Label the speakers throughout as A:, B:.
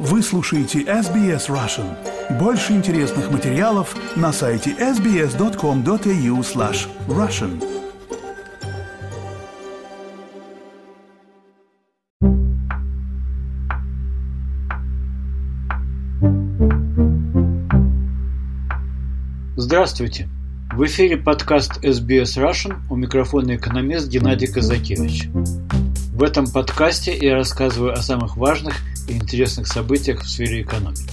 A: Вы слушаете SBS Russian. Больше интересных материалов на сайте sbs.com.au/russian.
B: Здравствуйте! В эфире подкаст SBS Russian, у микрофона экономист Геннадий Казакевич. В этом подкасте я рассказываю о самых важных и интересных событиях в сфере экономики.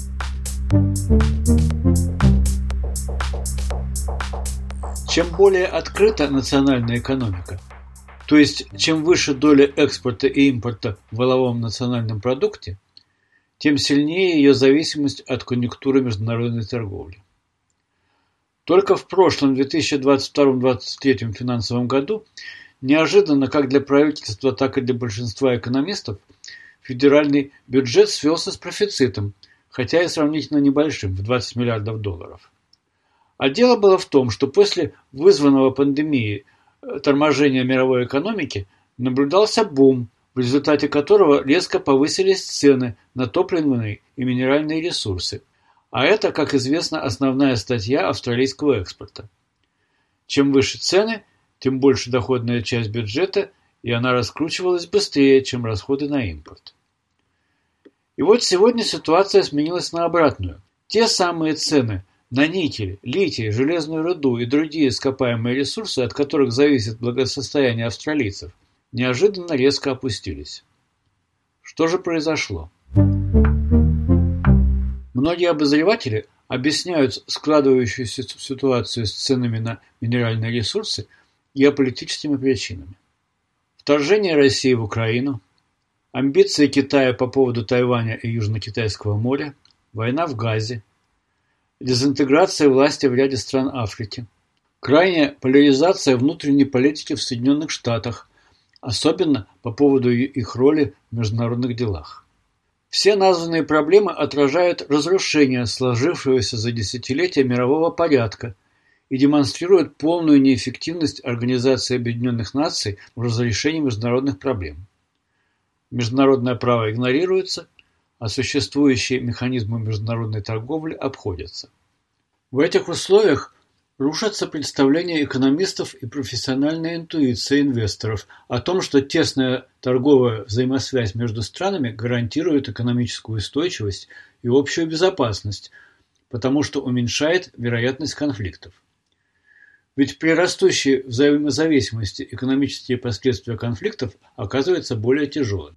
B: Чем более открыта национальная экономика, то есть чем выше доля экспорта и импорта в валовом национальном продукте, тем сильнее ее зависимость от конъюнктуры международной торговли. Только в прошлом 2022-2023 финансовом году неожиданно как для правительства, так и для большинства экономистов федеральный бюджет свелся с профицитом, хотя и сравнительно небольшим, в 20 миллиардов долларов. А дело было в том, что после вызванного пандемией торможения мировой экономики наблюдался бум, в результате которого резко повысились цены на топливные и минеральные ресурсы. А это, как известно, основная статья австралийского экспорта. Чем выше цены, тем больше доходная часть бюджета, и она раскручивалась быстрее, чем расходы на импорт. И вот сегодня ситуация сменилась на обратную. Те самые цены на никель, литий, железную руду и другие ископаемые ресурсы, от которых зависит благосостояние австралийцев, неожиданно резко опустились. Что же произошло? Многие обозреватели объясняют складывающуюся ситуацию с ценами на минеральные ресурсы геополитическими причинами. Вторжение России в Украину, амбиции Китая по поводу Тайваня и Южно-Китайского моря, война в Газе, дезинтеграция власти в ряде стран Африки, крайняя поляризация внутренней политики в Соединенных Штатах, особенно по поводу их роли в международных делах. Все названные проблемы отражают разрушение сложившегося за десятилетия мирового порядка и демонстрируют полную неэффективность Организации Объединенных Наций в разрешении международных проблем. Международное право игнорируется, а существующие механизмы международной торговли обходятся. В этих условиях рушатся представления экономистов и профессиональная интуиция инвесторов о том, что тесная торговая взаимосвязь между странами гарантирует экономическую устойчивость и общую безопасность, потому что уменьшает вероятность конфликтов. Ведь при растущей взаимозависимости экономические последствия конфликтов оказываются более тяжелыми.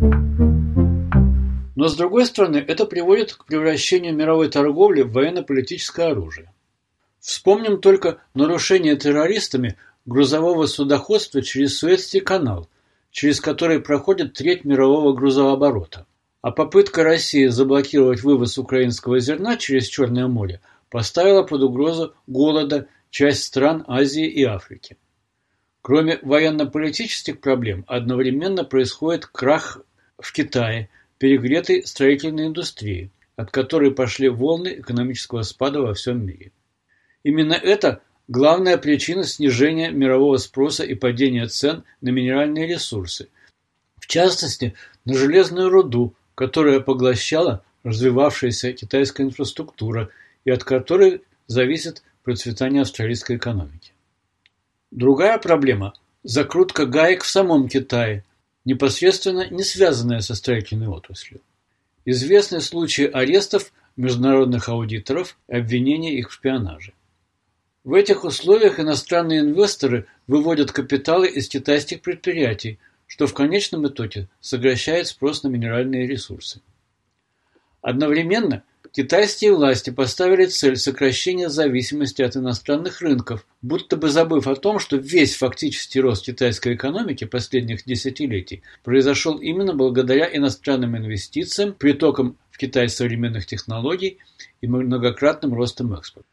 B: Но с другой стороны, это приводит к превращению мировой торговли в военно-политическое оружие. Вспомним только нарушение террористами грузового судоходства через Суэцкий канал, через который проходит треть мирового грузооборота. А попытка России заблокировать вывоз украинского зерна через Черное море поставила под угрозу голода часть стран Азии и Африки. Кроме военно-политических проблем, одновременно происходит крах в Китае, перегретой строительной индустрии, от которой пошли волны экономического спада во всем мире. Именно это главная причина снижения мирового спроса и падения цен на минеральные ресурсы, в частности, на железную руду, которая поглощала развивавшаяся китайская инфраструктура и от которой зависит процветание австралийской экономики. Другая проблема – закрутка гаек в самом Китае, непосредственно не связанная со строительной отраслью. Известны случаи арестов международных аудиторов и обвинения их в шпионаже. В этих условиях иностранные инвесторы выводят капиталы из китайских предприятий, что в конечном итоге сокращает спрос на минеральные ресурсы. Одновременно китайские власти поставили цель сокращения зависимости от иностранных рынков, будто бы забыв о том, что весь фактический рост китайской экономики последних десятилетий произошел именно благодаря иностранным инвестициям, притокам в Китай современных технологий и многократным ростом экспорта.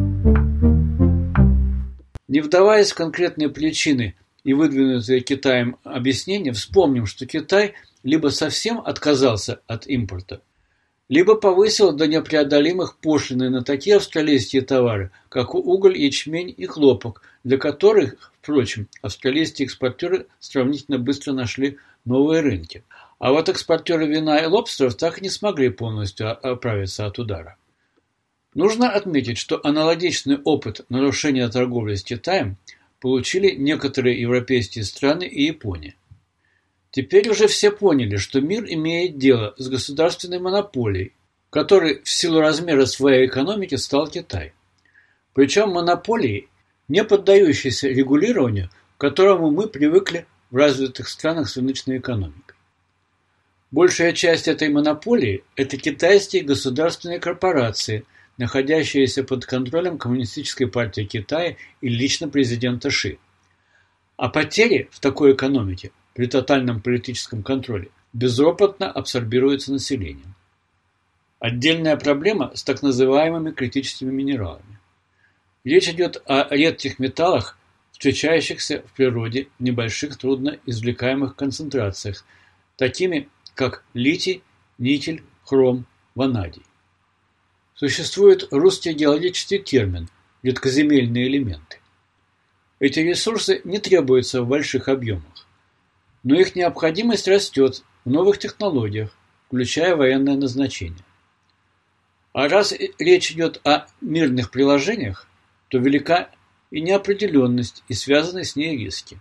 B: Не вдаваясь в конкретные причины и выдвинутые Китаем объяснения, вспомним, что Китай либо совсем отказался от импорта, либо повысил до непреодолимых пошлины на такие австралийские товары, как уголь, ячмень и хлопок, для которых, впрочем, австралийские экспортеры сравнительно быстро нашли новые рынки. А вот экспортеры вина и лобстеров так и не смогли полностью оправиться от удара. Нужно отметить, что аналогичный опыт нарушения торговли с Китаем получили некоторые европейские страны и Япония. Теперь уже все поняли, что мир имеет дело с государственной монополией, которой в силу размера своей экономики стал Китай. Причем монополией, не поддающейся регулированию, к которому мы привыкли в развитых странах с рыночной экономикой. Большая часть этой монополии – это китайские государственные корпорации, находящиеся под контролем Коммунистической партии Китая и лично президента Ши. А потери в такой экономике при тотальном политическом контроле безропотно абсорбируются населением. Отдельная проблема с так называемыми критическими минералами. Речь идет о редких металлах, встречающихся в природе в небольших трудноизвлекаемых концентрациях, такими как литий, никель, хром, ванадий. Существует русский геологический термин «редкоземельные элементы». Эти ресурсы не требуются в больших объемах, но их необходимость растет в новых технологиях, включая военное назначение. А раз речь идет о мирных приложениях, то велика и неопределенность, и связанные с ней риски.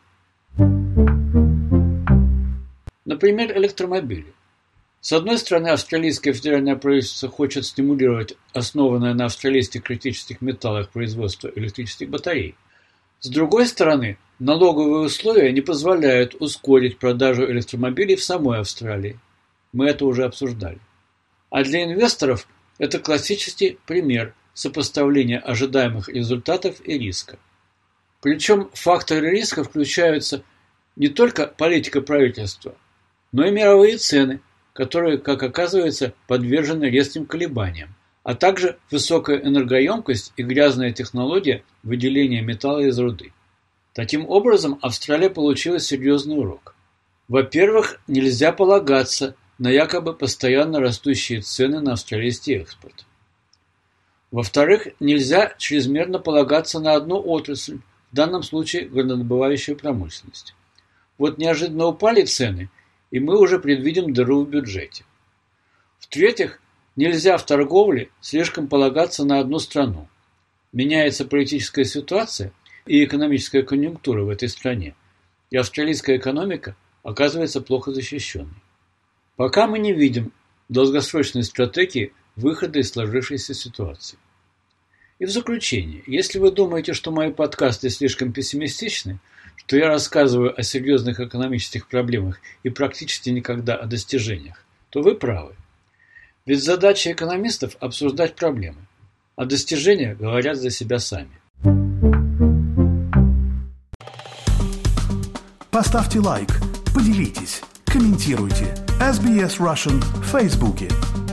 B: Например, электромобили. С одной стороны, австралийское федеральное правительство хочет стимулировать основанное на австралийских критических металлах производство электрических батарей. С другой стороны, налоговые условия не позволяют ускорить продажу электромобилей в самой Австралии. Мы это уже обсуждали. А для инвесторов это классический пример сопоставления ожидаемых результатов и риска. Причем факторы риска включаются не только политика правительства, но и мировые цены, которые, как оказывается, подвержены резким колебаниям, а также высокая энергоемкость и грязная технология выделения металла из руды. Таким образом, Австралия получила серьезный урок. Во-первых, нельзя полагаться на якобы постоянно растущие цены на австралийский экспорт. Во-вторых, нельзя чрезмерно полагаться на одну отрасль, в данном случае горнодобывающую промышленность. Вот неожиданно упали цены, и мы уже предвидим дыру в бюджете. В-третьих, нельзя в торговле слишком полагаться на одну страну. Меняется политическая ситуация и экономическая конъюнктура в этой стране, и австралийская экономика оказывается плохо защищенной. Пока мы не видим долгосрочной стратегии выхода из сложившейся ситуации. И в заключение, если вы думаете, что мои подкасты слишком пессимистичны, что я рассказываю о серьезных экономических проблемах и практически никогда о достижениях, то вы правы. Ведь задача экономистов – обсуждать проблемы, а достижения говорят за себя сами.
A: Поставьте лайк, поделитесь, комментируйте. SBS Russian в Фейсбуке.